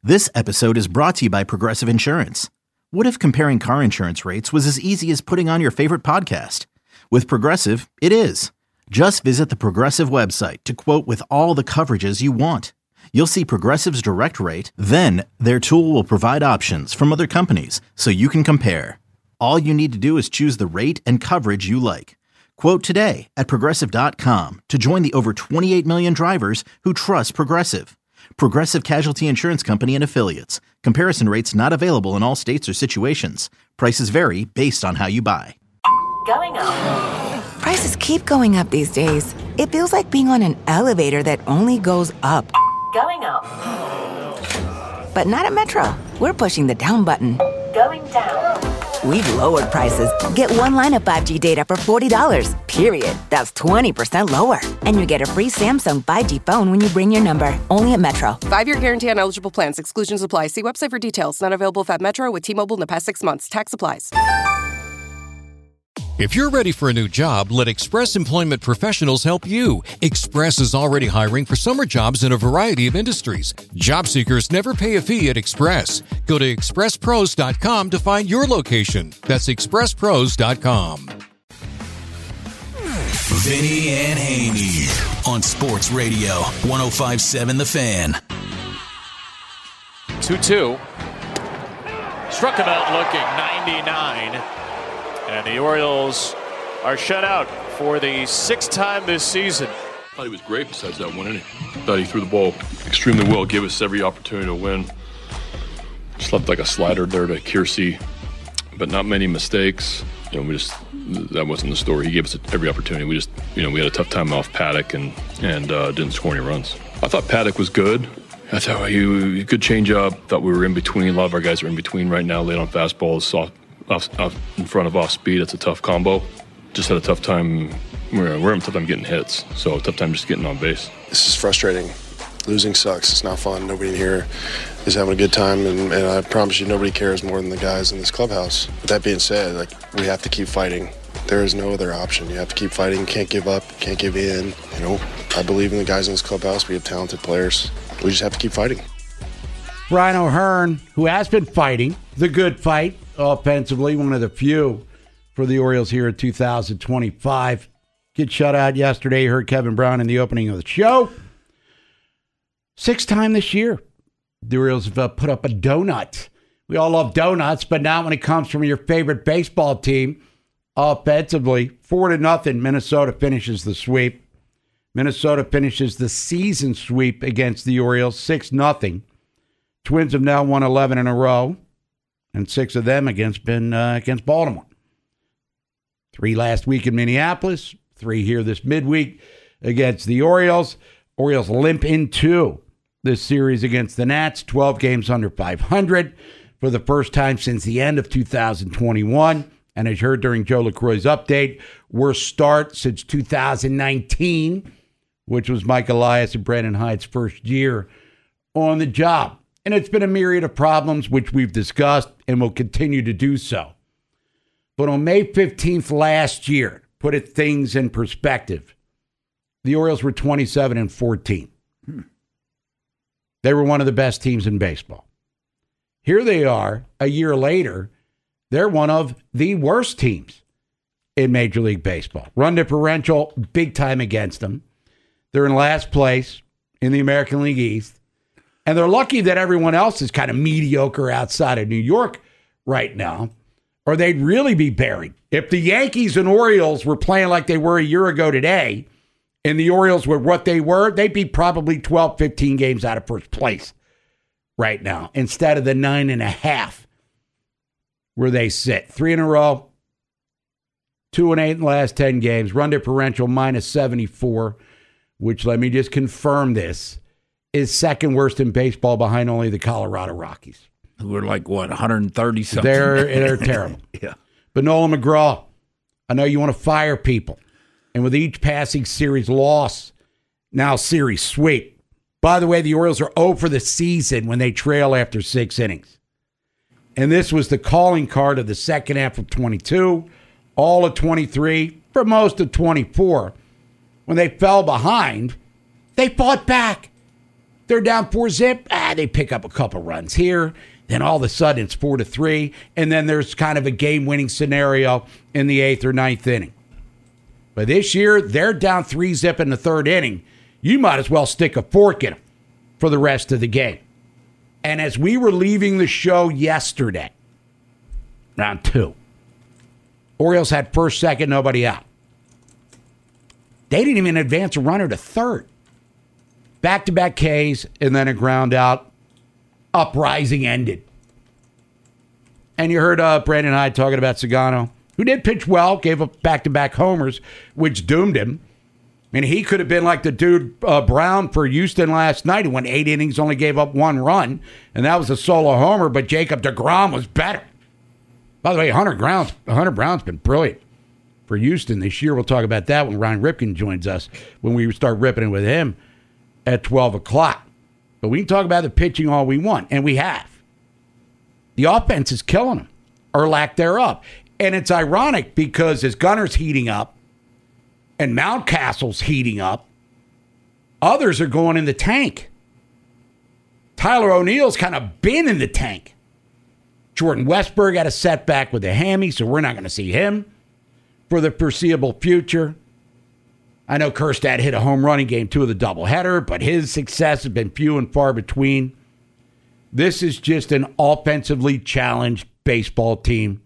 This episode is brought to you by Progressive Insurance. What if comparing car insurance rates was as easy as putting on your favorite podcast? With Progressive, it is. Just visit the Progressive website to quote with all the coverages you want. You'll see Progressive's direct rate, then their tool will provide options from other companies so you can compare. All you need to do is choose the rate and coverage you like. Quote today at Progressive.com to join the over 28 million drivers who trust Progressive. Progressive Casualty Insurance Company and Affiliates. Comparison rates not available in all states or situations. Prices vary based on how you buy. Going up. Prices keep going up these days. It feels like being on an elevator that only goes up. Going up. But not at Metro. We're pushing the down button. Going down. We've lowered prices. Get one line of 5G data for $40, period. That's 20% lower. And you get a free Samsung 5G phone when you bring your number. Only at Metro. 5-year guarantee on eligible plans. Exclusions apply. See website for details. Not available at Metro with T-Mobile in the past 6 months. Tax applies. If you're ready for a new job, let Express Employment Professionals help you. Express is already hiring for summer jobs in a variety of industries. Job seekers never pay a fee at Express. Go to expresspros.com to find your location. That's expresspros.com. Vinny and Haney on Sports Radio 105.7 The Fan. 2-2. Struck him out looking 99. And the Orioles are shut out for the 6th time this season. I thought he was great besides that one inning. Thought he threw the ball extremely well, gave us every opportunity to win. Just left like a slider there to Kiersey, but not many mistakes. That wasn't the story. He gave us every opportunity. We had a tough time off Paddock and didn't score any runs. I thought Paddock was good. I thought he could change up. Thought we were in between. A lot of our guys are in between right now, late on fastballs, soft. Off in front of off speed, it's a tough combo. Just had a tough time. We're having a tough time getting hits, so a tough time just getting on base. This is frustrating. Losing sucks. It's not fun. Nobody in here is having a good time, and I promise you, nobody cares more than the guys in this clubhouse. With that being said, we have to keep fighting. There is no other option. You have to keep fighting. Can't give up. Can't give in. I believe in the guys in this clubhouse. We have talented players. We just have to keep fighting. Brian O'Hearn, who has been fighting the good fight offensively, one of the few for the Orioles here in 2025. Get shut out yesterday. You heard Kevin Brown in the opening of the show. 6th time this year, the Orioles have put up a donut. We all love donuts, but not when it comes from your favorite baseball team. Offensively, 4-0, Minnesota finishes the sweep. Minnesota finishes the season sweep against the Orioles, 6-0. Twins have now won 11 in a row, and 6 of them against Baltimore. 3 last week in Minneapolis, 3 here this midweek against the Orioles. Orioles limp into this series against the Nats, 12 games under 500 for the first time since the end of 2021. And as you heard during Joe LaCroix's update, worst start since 2019, which was Mike Elias and Brandon Hyde's first year on the job. And it's been a myriad of problems, which we've discussed and will continue to do so. But on May 15th last year, put things in perspective, the Orioles were 27-14. They were one of the best teams in baseball. Here they are, a year later, they're one of the worst teams in Major League Baseball. Run differential, big time against them. They're in last place in the American League East. And they're lucky that everyone else is kind of mediocre outside of New York right now, or they'd really be buried. If the Yankees and Orioles were playing like they were a year ago today, and the Orioles were what they were, they'd be probably 12, 15 games out of first place right now, instead of the 9.5 where they sit. 3 in a row, 2-8 in the last 10 games, run differential -74, which, let me just confirm this, is second worst in baseball behind only the Colorado Rockies. We're like, 130-something? They're terrible. Yeah. But Nolan McGraw, I know you want to fire people. And with each passing series loss, now series sweep. By the way, the Orioles are 0 for the season when they trail after 6 innings. And this was the calling card of the second half of 22, all of 23, for most of 24. When they fell behind, they fought back. They're down 4-zip. They pick up a couple runs here. Then all of a sudden it's 4-3. And then there's kind of a game-winning scenario in the 8th or 9th inning. But this year, they're down 3-zip in the 3rd inning. You might as well stick a fork in them for the rest of the game. And as we were leaving the show yesterday, round 2, Orioles had first, second, nobody out. They didn't even advance a runner to 3rd. Back-to-back Ks, and then a ground out. Uprising ended. And you heard Brandon Hyde talking about Sagano, who did pitch well, gave up back-to-back homers, which doomed him. And he could have been like the dude Brown for Houston last night, who went 8 innings, only gave up 1 run, and that was a solo homer, but Jacob deGrom was better. By the way, Hunter Brown's been brilliant for Houston this year. We'll talk about that when Ryan Ripken joins us, when we start ripping it with him at 12 o'clock. But we can talk about the pitching all we want, and we have. The offense is killing them, or lack thereof. And it's ironic because as Gunner's heating up and Mountcastle's heating up, others are going in the tank. Tyler O'Neill's kind of been in the tank. Jordan Westberg had a setback with a hammy, so we're not going to see him for the foreseeable future. I know Kjerstad hit a home run in game 2 of the doubleheader, but his success has been few and far between. This is just an offensively challenged baseball team.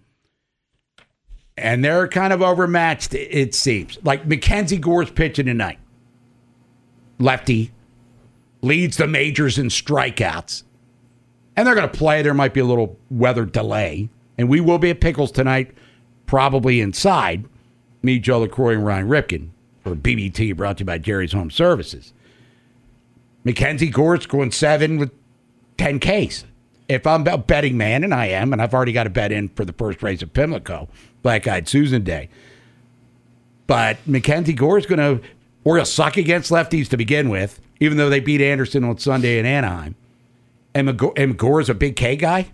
And they're kind of overmatched, it seems. Like Mackenzie Gore's pitching tonight. Lefty. Leads the majors in strikeouts. And they're going to play. There might be a little weather delay. And we will be at Pickles tonight, probably inside. Me, Joe LaCroix, and Ryan Ripken for BBT, brought to you by Jerry's Home Services. Mackenzie Gore's going 7 with 10 Ks. If I'm a betting man, and I am, and I've already got a bet in for the first race of Pimlico, Black-Eyed Susan Day. But Mackenzie Gore's going to, Orioles suck against lefties to begin with, even though they beat Anderson on Sunday in Anaheim. And Gore's a big K guy?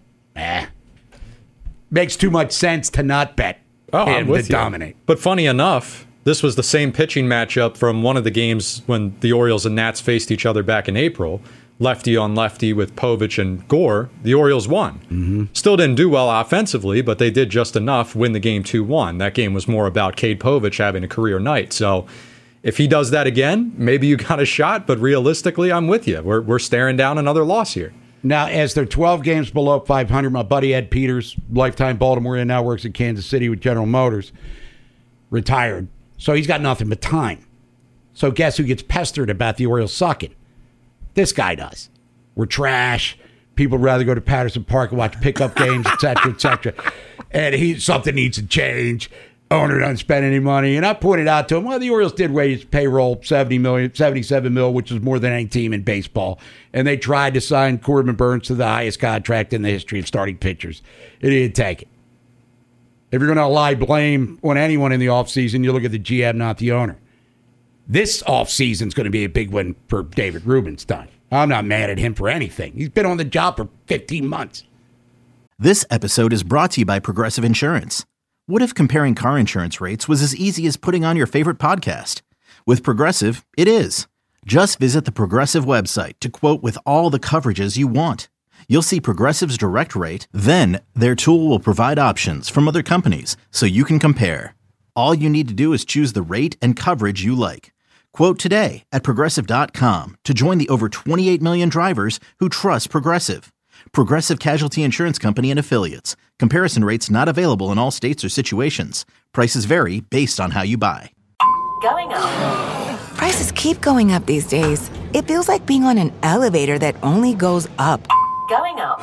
Makes too much sense to not bet him to dominate. But funny enough, this was the same pitching matchup from one of the games when the Orioles and Nats faced each other back in April. Lefty on lefty with Povich and Gore. The Orioles won. Mm-hmm. Still didn't do well offensively, but they did just enough, win the game 2-1. That game was more about Cade Povich having a career night. So if he does that again, maybe you got a shot, but realistically, I'm with you. We're staring down another loss here. Now, as they're 12 games below 500, my buddy Ed Peters, lifetime Baltimorean, now works in Kansas City with General Motors, retired. So he's got nothing but time. So guess who gets pestered about the Orioles sucking? This guy does. We're trash. People would rather go to Patterson Park and watch pickup games, et cetera, et cetera. And something needs to change. Owner doesn't spend any money. And I pointed out to him, well, the Orioles did raise payroll $77 million, which is more than any team in baseball. And they tried to sign Corbin Burns to the highest contract in the history of starting pitchers. It didn't take it. If you're going to lie blame on anyone in the offseason, you look at the GM, not the owner. This offseason is going to be a big one for David Rubenstein. I'm not mad at him for anything. He's been on the job for 15 months. This episode is brought to you by Progressive Insurance. What if comparing car insurance rates was as easy as putting on your favorite podcast? With Progressive, it is. Just visit the Progressive website to quote with all the coverages you want. You'll see Progressive's direct rate, then their tool will provide options from other companies so you can compare. All you need to do is choose the rate and coverage you like. Quote today at Progressive.com to join the over 28 million drivers who trust Progressive. Progressive Casualty Insurance Company and Affiliates. Comparison rates not available in all states or situations. Prices vary based on how you buy. Going up. Prices keep going up these days. It feels like being on an elevator that only goes up. Going up.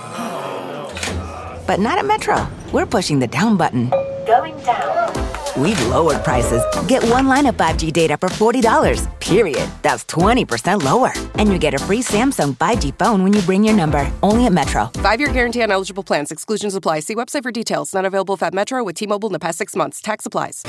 But not at Metro. We're pushing the down button. Going down. We've lowered prices. Get one line of 5G data for $40, period. That's 20% lower. And you get a free Samsung 5G phone when you bring your number. Only at Metro. 5-year guarantee on eligible plans. Exclusions apply. See website for details. Not available at Metro with T-Mobile in the past 6 months. Tax applies.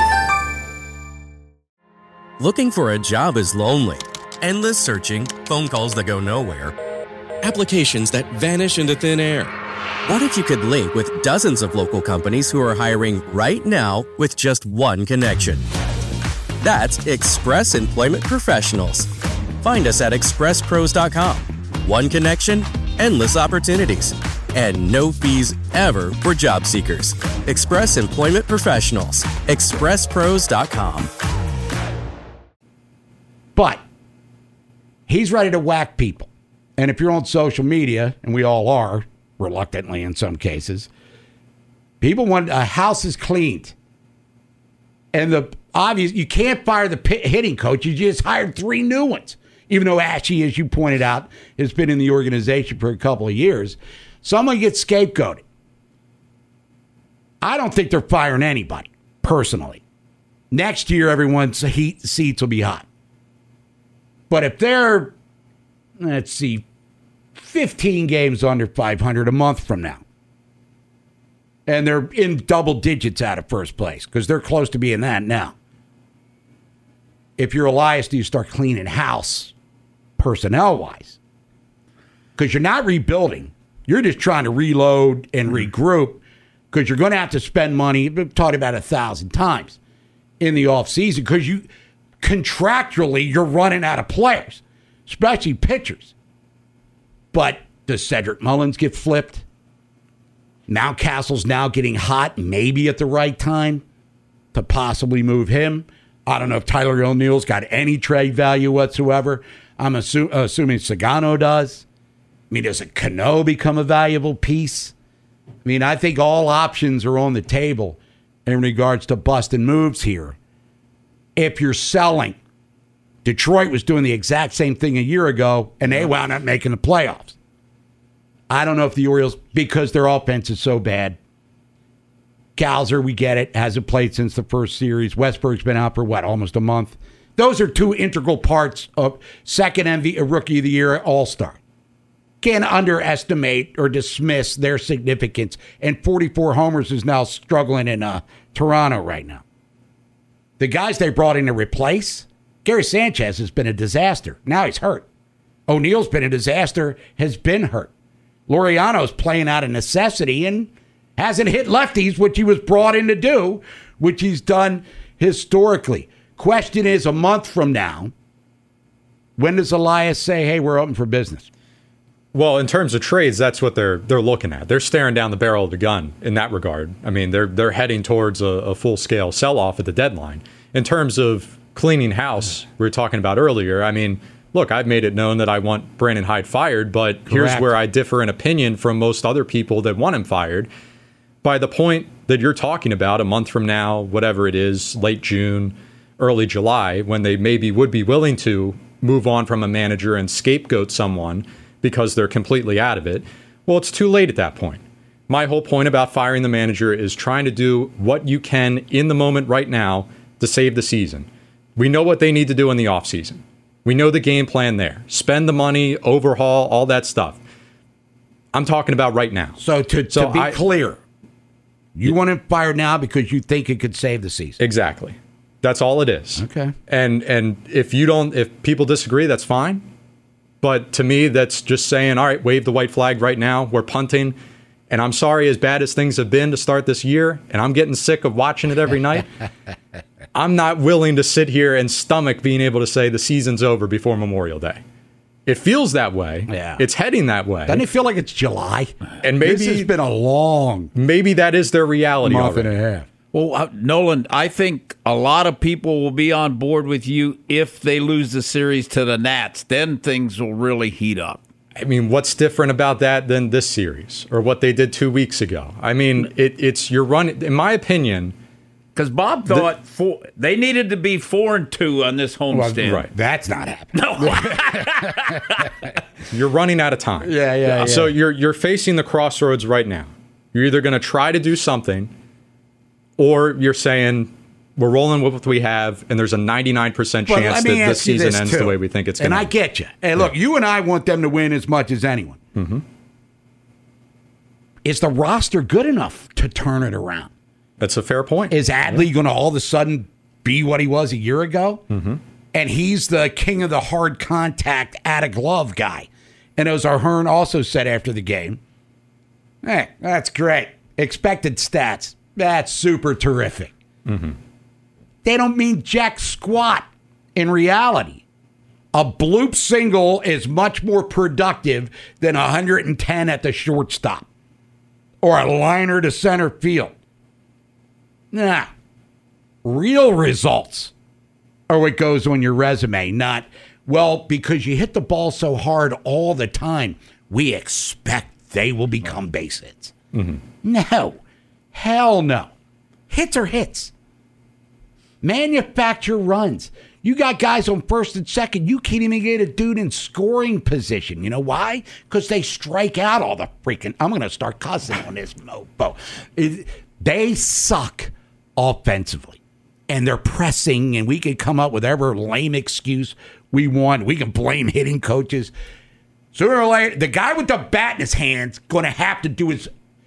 Looking for a job is lonely. Endless searching, phone calls that go nowhere, applications that vanish into thin air. What if you could link with dozens of local companies who are hiring right now with just one connection? That's Express Employment Professionals. Find us at expresspros.com. One connection, endless opportunities, and no fees ever for job seekers. Express Employment Professionals. ExpressPros.com. But he's ready to whack people. And if you're on social media, and we all are, reluctantly in some cases, people want a house is cleaned. And the obvious, you can't fire the hitting coach. You just hired 3 new ones. Even though Ashe, as you pointed out, has been in the organization for a couple of years. Someone gets scapegoated. I don't think they're firing anybody, personally. Next year, everyone's seats will be hot. But if they're, 15 games under 500 a month from now, and they're in double digits out of first place, because they're close to being that now. If you're Elias, do you start cleaning house personnel-wise? Because you're not rebuilding. You're just trying to reload and regroup, because you're going to have to spend money, we've talked about 1,000 times, in the offseason, because you contractually, you're running out of players, especially pitchers. But does Cedric Mullins get flipped? Mountcastle's now getting hot, maybe at the right time to possibly move him. I don't know if Tyler O'Neill's got any trade value whatsoever. I'm assuming Sagano does. I mean, does a Cano become a valuable piece? I mean, I think all options are on the table in regards to busting moves here. If you're selling, Detroit was doing the exact same thing a year ago, and they wound up making the playoffs. I don't know if the Orioles, because their offense is so bad. Galzer, we get it, hasn't played since the first series. Westberg's been out for, almost a month. Those are 2 integral parts of second Rookie of the Year All-Star. Can't underestimate or dismiss their significance. And 44 homers is now struggling in Toronto right now. The guys they brought in to replace, Gary Sanchez has been a disaster. Now he's hurt. O'Neill's been a disaster, has been hurt. Laureano's playing out of necessity and hasn't hit lefties, which he was brought in to do, which he's done historically. Question is, a month from now, when does Elias say, hey, we're open for business? Well, in terms of trades, that's what they're looking at. They're staring down the barrel of the gun in that regard. I mean, they're heading towards a full-scale sell-off at the deadline. In terms of cleaning house, we were talking about earlier, I mean, look, I've made it known that I want Brandon Hyde fired, but here's where I differ in opinion from most other people that want him fired. By the point that you're talking about, a month from now, whatever it is, late June, early July, when they maybe would be willing to move on from a manager and scapegoat someone because they're completely out of it, well, it's too late at that point. My whole point about firing the manager is trying to do what you can in the moment right now to save the season. We know what they need to do in the offseason. We know the game plan there. Spend the money, overhaul, all that stuff. I'm talking about right now. So to be clear, you want him fired now because you think it could save the season. Exactly. That's all it is. Okay. And if people disagree, that's fine. But to me, that's just saying, all right, wave the white flag right now. We're punting. And I'm sorry, as bad as things have been to start this year, and I'm getting sick of watching it every night, I'm not willing to sit here and stomach being able to say the season's over before Memorial Day. It feels that way. Yeah. It's heading that way. Doesn't it feel like it's July? And maybe this has been a long maybe that is their reality month already. and a half. Well, Nolan, I think a lot of people will be on board with you if they lose the series to the Nats. Then things will really heat up. I mean, what's different about that than this series or what they did 2 weeks ago? I mean, it's you're running, in my opinion. Because Bob thought they needed to be 4-2 on this homestand. Right. That's not happening. No. You're running out of time. Yeah. So you're facing the crossroads right now. You're either going to try to do something, or you're saying we're rolling with what we have, and there's a 99% chance that this season ends the way we think it's going to. And I get you. And look, you and I want them to win as much as anyone. Mm-hmm. Is the roster good enough to turn it around? That's a fair point. Is Adley going to all of a sudden be what he was a year ago? Mm-hmm. And he's the king of the hard contact at a glove guy. And as Ahern also said after the game, hey, that's great. Expected stats. That's super terrific. Mm-hmm. They don't mean jack squat in reality. A bloop single is much more productive than 110 at the shortstop or a liner to center field. Nah. Real results are what goes on your resume, not, well, because you hit the ball so hard all the time, we expect they will become base hits. Mm-hmm. No. Hell no. Hits are hits. Manufacture runs. You got guys on first and second. You can't even get a dude in scoring position. You know why? Because they strike out all the freaking... I'm going to start cussing on this mofo. They suck offensively. And they're pressing, and we can come up with whatever lame excuse we want. We can blame hitting coaches. Sooner or later, the guy with the bat in his hand's going to have to do his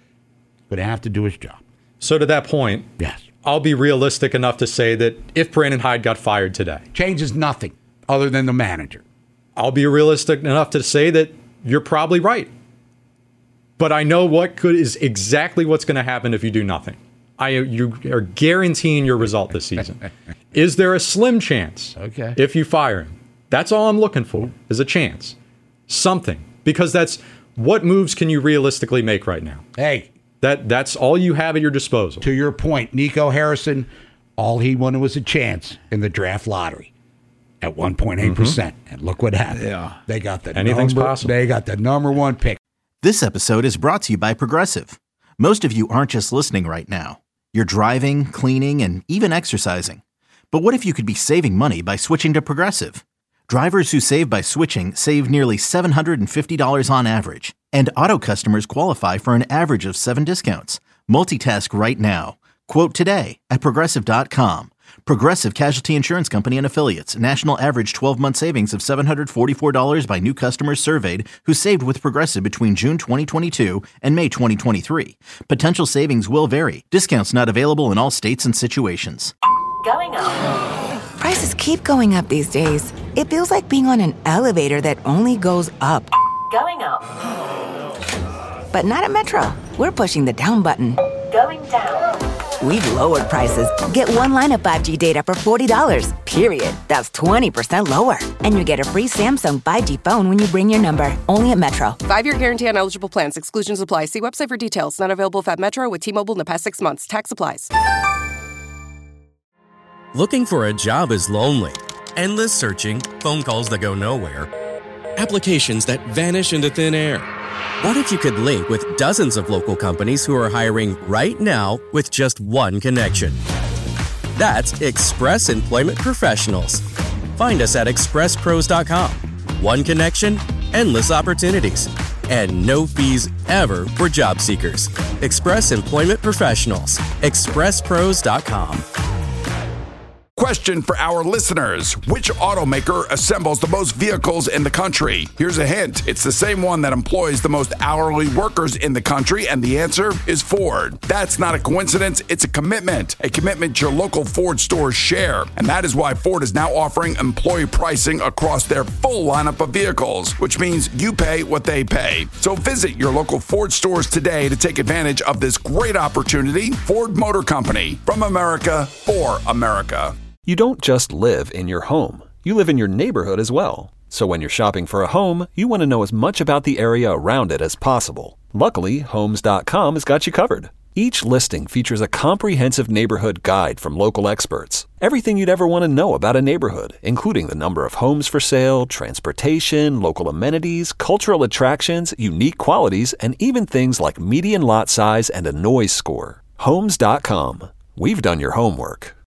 job. So to that point, yes, I'll be realistic enough to say that if Brandon Hyde got fired today, changes nothing other than the manager. I'll be realistic enough to say that you're probably right. But I know is exactly what's going to happen if you do nothing. You are guaranteeing your result this season. Is there a slim chance? Okay. If you fire him, that's all I'm looking for is a chance, something, because that's what moves can you realistically make right now. Hey. That's all you have at your disposal. To your point, Nico Harrison, all he wanted was a chance in the draft lottery at 1.8%. And look what happened. Yeah. They got the Anything's possible. They got the number one pick. This episode is brought to you by Progressive. Most of you aren't just listening right now. You're driving, cleaning, and even exercising. But what if you could be saving money by switching to Progressive? Drivers who save by switching save nearly $750 on average. And auto customers qualify for an average of 7 discounts. Multitask right now. Quote today at Progressive.com. Progressive Casualty Insurance Company and Affiliates. National average 12-month savings of $744 by new customers surveyed who saved with Progressive between June 2022 and May 2023. Potential savings will vary. Discounts not available in all states and situations. Going up. Prices keep going up these days. It feels like being on an elevator that only goes up. Going up. But not at Metro. We're pushing the down button. Going down. We've lowered prices. Get one line of 5G data for $40, period. That's 20% lower. And you get a free Samsung 5G phone when you bring your number. Only at Metro. 5-year guarantee on eligible plans. Exclusions apply. See website for details. Not available if at Metro with T-Mobile in the past 6 months. Tax applies. Looking for a job is lonely. Endless searching, phone calls that go nowhere, applications that vanish into thin air. What if you could link with dozens of local companies who are hiring right now with just one connection? That's Express Employment Professionals. Find us at expresspros.com. One connection, endless opportunities, and no fees ever for job seekers. Express Employment Professionals. expresspros.com. Question for our listeners. Which automaker assembles the most vehicles in the country? Here's a hint. It's the same one that employs the most hourly workers in the country, and the answer is Ford. That's not a coincidence. It's a commitment your local Ford stores share. And that is why Ford is now offering employee pricing across their full lineup of vehicles, which means you pay what they pay. So visit your local Ford stores today to take advantage of this great opportunity. Ford Motor Company, from America for America. You don't just live in your home. You live in your neighborhood as well. So when you're shopping for a home, you want to know as much about the area around it as possible. Luckily, Homes.com has got you covered. Each listing features a comprehensive neighborhood guide from local experts. Everything you'd ever want to know about a neighborhood, including the number of homes for sale, transportation, local amenities, cultural attractions, unique qualities, and even things like median lot size and a noise score. Homes.com. We've done your homework.